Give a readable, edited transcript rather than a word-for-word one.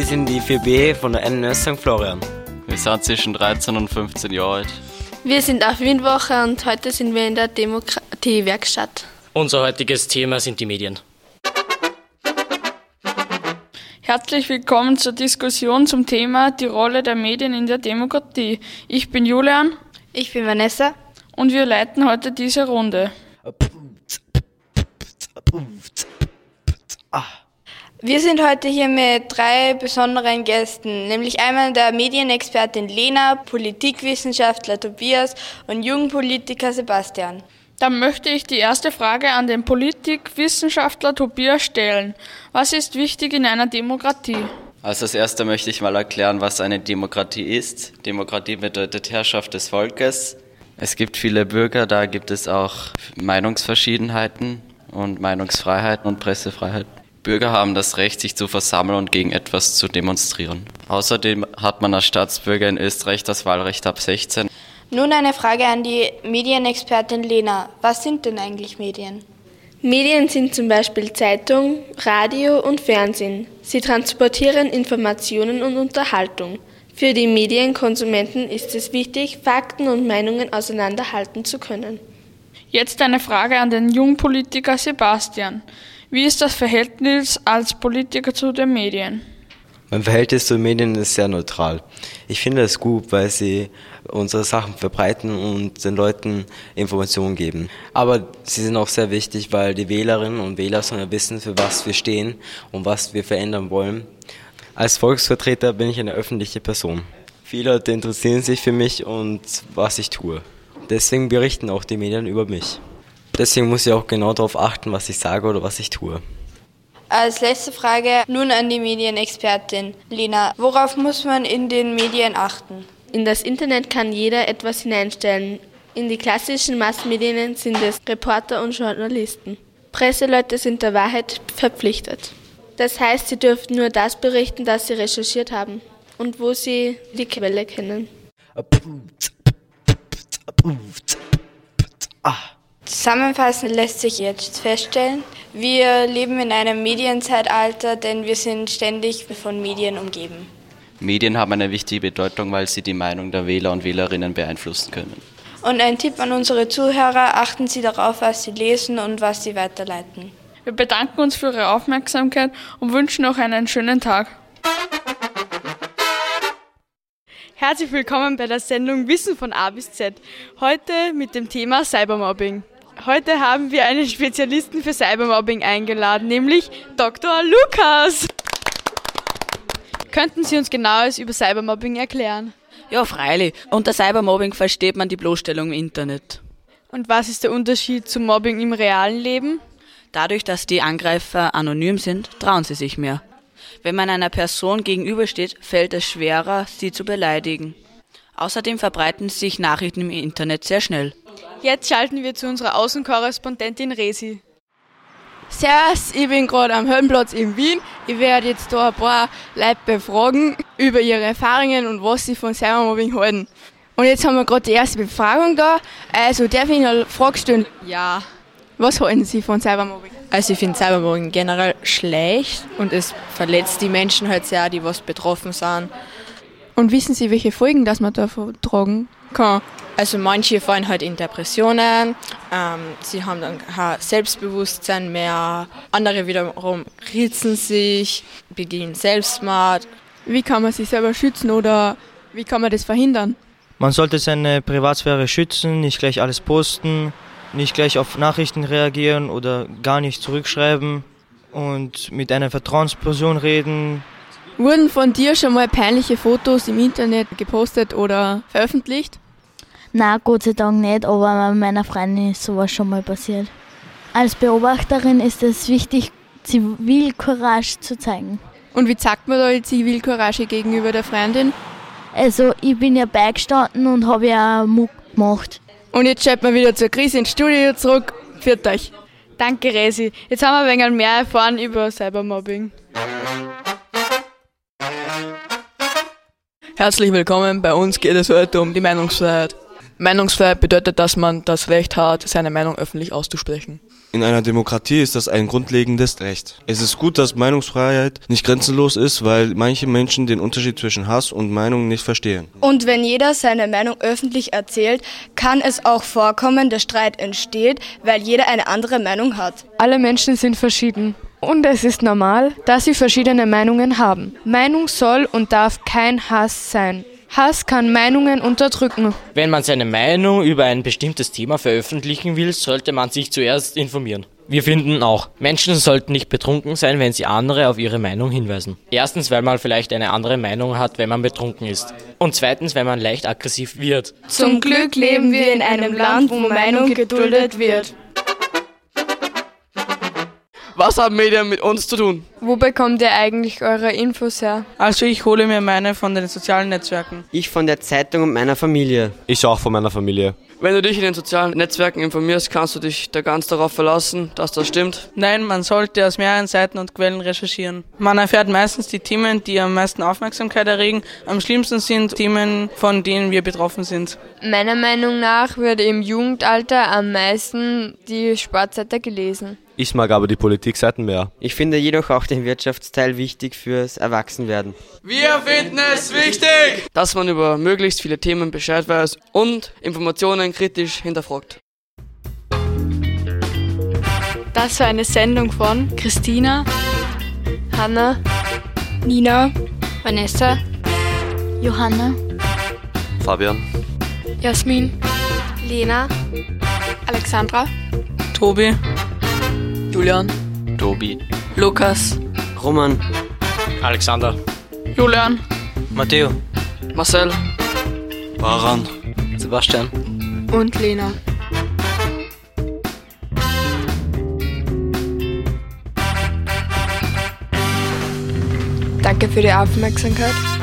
sind die 4B von der NNS St. Florian. Wir sind zwischen 13 und 15 Jahre alt. Wir sind auf Wienwoche und heute sind wir in der Demokratiewerkstatt. Unser heutiges Thema sind die Medien. Herzlich willkommen zur Diskussion zum Thema die Rolle der Medien in der Demokratie. Ich bin Julian. Ich bin Vanessa. Und wir leiten heute diese Runde. Wir sind heute hier mit 3 besonderen Gästen, nämlich einmal der Medienexpertin Lena, Politikwissenschaftler Tobias und Jugendpolitiker Sebastian. Dann möchte ich die erste Frage an den Politikwissenschaftler Tobias stellen. Was ist wichtig in einer Demokratie? Als erstes möchte ich mal erklären, was eine Demokratie ist. Demokratie bedeutet Herrschaft des Volkes. Es gibt viele Bürger, da gibt es auch Meinungsverschiedenheiten und Meinungsfreiheit und Pressefreiheit. Bürger haben das Recht, sich zu versammeln und gegen etwas zu demonstrieren. Außerdem hat man als Staatsbürger in Österreich das Wahlrecht ab 16. Nun eine Frage an die Medienexpertin Lena. Was sind denn eigentlich Medien? Medien sind zum Beispiel Zeitung, Radio und Fernsehen. Sie transportieren Informationen und Unterhaltung. Für die Medienkonsumenten ist es wichtig, Fakten und Meinungen auseinanderhalten zu können. Jetzt eine Frage an den Jungpolitiker Sebastian. Wie ist das Verhältnis als Politiker zu den Medien? Mein Verhältnis zu den Medien ist sehr neutral. Ich finde es gut, weil sie unsere Sachen verbreiten und den Leuten Informationen geben. Aber sie sind auch sehr wichtig, weil die Wählerinnen und Wähler sollen ja wissen, für was wir stehen und was wir verändern wollen. Als Volksvertreter bin ich eine öffentliche Person. Viele Leute interessieren sich für mich und was ich tue. Deswegen berichten auch die Medien über mich. Deswegen muss ich auch genau darauf achten, was ich sage oder was ich tue. Als letzte Frage nun an die Medienexpertin Lena. Worauf muss man in den Medien achten? In das Internet kann jeder etwas hineinstellen. In die klassischen Massmedien sind es Reporter und Journalisten. Presseleute sind der Wahrheit verpflichtet. Das heißt, sie dürfen nur das berichten, das sie recherchiert haben und wo sie die Quelle kennen. Zusammenfassend lässt sich jetzt feststellen, wir leben in einem Medienzeitalter, denn wir sind ständig von Medien umgeben. Medien haben eine wichtige Bedeutung, weil sie die Meinung der Wähler und Wählerinnen beeinflussen können. Und ein Tipp an unsere Zuhörer, achten Sie darauf, was Sie lesen und was Sie weiterleiten. Wir bedanken uns für Ihre Aufmerksamkeit und wünschen noch einen schönen Tag. Herzlich willkommen bei der Sendung Wissen von A bis Z. Heute mit dem Thema Cybermobbing. Heute haben wir einen Spezialisten für Cybermobbing eingeladen, nämlich Dr. Lukas. Könnten Sie uns Genaues über Cybermobbing erklären? Ja, freilich. Unter Cybermobbing versteht man die Bloßstellung im Internet. Und was ist der Unterschied zum Mobbing im realen Leben? Dadurch, dass die Angreifer anonym sind, trauen sie sich mehr. Wenn man einer Person gegenübersteht, fällt es schwerer, sie zu beleidigen. Außerdem verbreiten sich Nachrichten im Internet sehr schnell. Jetzt schalten wir zu unserer Außenkorrespondentin Resi. Servus, ich bin gerade am Höllenplatz in Wien. Ich werde jetzt da ein paar Leute befragen über ihre Erfahrungen und was sie von Cybermobbing halten. Und jetzt haben wir gerade die erste Befragung da. Also darf ich Ihnen eine Frage stellen? Ja. Was halten Sie von Cybermobbing? Also ich finde Cybermobbing generell schlecht und es verletzt die Menschen halt sehr, die was betroffen sind. Und wissen Sie, welche Folgen das man davon tragen kann? Also manche fallen halt in Depressionen, sie haben dann kein Selbstbewusstsein mehr, andere wiederum ritzen sich, begehen Selbstmord. Wie kann man sich selber schützen oder wie kann man das verhindern? Man sollte seine Privatsphäre schützen, nicht gleich alles posten, nicht gleich auf Nachrichten reagieren oder gar nicht zurückschreiben und mit einer Vertrauensperson reden. Wurden von dir schon mal peinliche Fotos im Internet gepostet oder veröffentlicht? Nein, Gott sei Dank nicht, aber meiner Freundin ist sowas schon mal passiert. Als Beobachterin ist es wichtig, Zivilcourage zu zeigen. Und wie zeigt man da die Zivilcourage gegenüber der Freundin? Also ich bin ja beigestanden und habe ja Muck gemacht. Und jetzt schalten wir wieder zur Krise ins Studio zurück. Pfiat euch. Danke, Resi. Jetzt haben wir ein wenig mehr erfahren über Cybermobbing. Herzlich willkommen, bei uns geht es heute um die Meinungsfreiheit. Meinungsfreiheit bedeutet, dass man das Recht hat, seine Meinung öffentlich auszusprechen. In einer Demokratie ist das ein grundlegendes Recht. Es ist gut, dass Meinungsfreiheit nicht grenzenlos ist, weil manche Menschen den Unterschied zwischen Hass und Meinung nicht verstehen. Und wenn jeder seine Meinung öffentlich erzählt, kann es auch vorkommen, dass Streit entsteht, weil jeder eine andere Meinung hat. Alle Menschen sind verschieden. Und es ist normal, dass sie verschiedene Meinungen haben. Meinung soll und darf kein Hass sein. Hass kann Meinungen unterdrücken. Wenn man seine Meinung über ein bestimmtes Thema veröffentlichen will, sollte man sich zuerst informieren. Wir finden auch, Menschen sollten nicht betrunken sein, wenn sie andere auf ihre Meinung hinweisen. Erstens, weil man vielleicht eine andere Meinung hat, wenn man betrunken ist. Und zweitens, weil man leicht aggressiv wird. Zum Glück leben wir in einem Land, wo Meinung geduldet wird. Was haben Medien mit uns zu tun? Wo bekommt ihr eigentlich eure Infos her? Also ich hole mir meine von den sozialen Netzwerken. Ich von der Zeitung und meiner Familie. Ich auch von meiner Familie. Wenn du dich in den sozialen Netzwerken informierst, kannst du dich da ganz darauf verlassen, dass das stimmt? Nein, man sollte aus mehreren Seiten und Quellen recherchieren. Man erfährt meistens die Themen, die am meisten Aufmerksamkeit erregen. Am schlimmsten sind Themen, von denen wir betroffen sind. Meiner Meinung nach wird im Jugendalter am meisten die Sportseite gelesen. Ich mag aber die Politikseiten mehr. Ich finde jedoch auch den Wirtschaftsteil wichtig fürs Erwachsenwerden. Wir finden es wichtig, dass man über möglichst viele Themen Bescheid weiß und Informationen kritisch hinterfragt. Das war eine Sendung von Christina, Hanna, Nina, Vanessa, Johanna, Fabian, Jasmin, Lena, Alexandra, Tobi, Julian, Tobi, Lukas, Roman, Alexander, Julian, Matteo, Marcel, Baran, Sebastian und Lena. Danke für die Aufmerksamkeit.